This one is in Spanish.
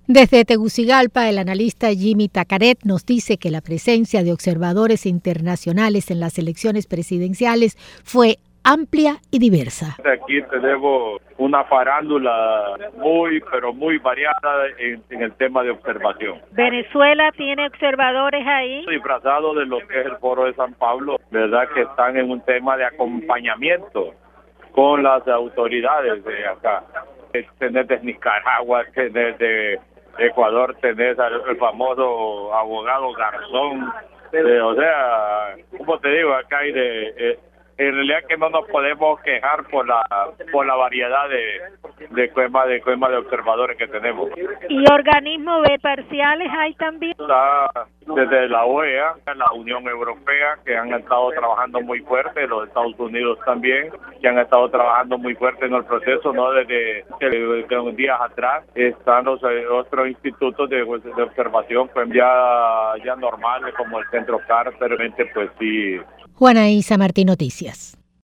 Desde Tegucigalpa, el analista Jimmy Tacaret nos dice que la presencia de observadores internacionales en las elecciones presidenciales fue amplia y diversa. Aquí tenemos una farándula pero muy variada en el tema de observación. ¿Venezuela tiene observadores ahí? Disfrazado de lo que es el Foro de San Pablo, verdad que están en un tema de acompañamiento con las autoridades de acá. Tener de Nicaragua, tener de Ecuador, tener el famoso abogado Garzón, o sea, como te digo, acá hay en realidad que no nos podemos quejar por la variedad de coemas de observadores que tenemos. ¿Y organismos parciales hay también? Está desde la OEA, la Unión Europea, que han estado trabajando muy fuerte, los Estados Unidos también, que han estado trabajando muy fuerte en el proceso, no desde días atrás. Están los otros institutos de observación, pues ya normales, como el Centro CAR, pero pues sí. Juana Isa Martín, Noticias.